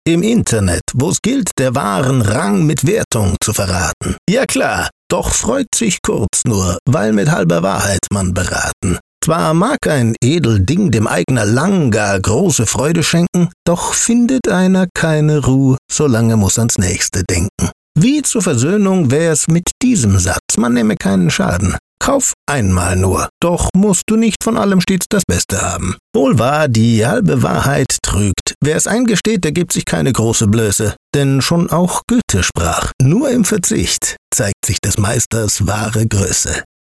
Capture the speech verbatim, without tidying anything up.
Im Internet, wo's gilt, der wahren Rang mit Wertung zu verraten. Ja klar, doch freut sich kurz nur, weil mit halber Wahrheit man beraten. Zwar mag ein edel Ding dem Eigner lang gar große Freude schenken, doch findet einer keine Ruh, solange muss ans Nächste denken. Wie zur Versöhnung wär's mit diesem Satz, man nehme keinen Schaden. Kauf einmal nur, doch musst du nicht von allem stets das Beste haben. Wohl wahr, die halbe Wahrheit trügt. Wer's eingesteht, der gibt sich keine große Blöße. Denn schon auch Goethe sprach, nur im Verzicht zeigt sich des Meisters wahre Größe.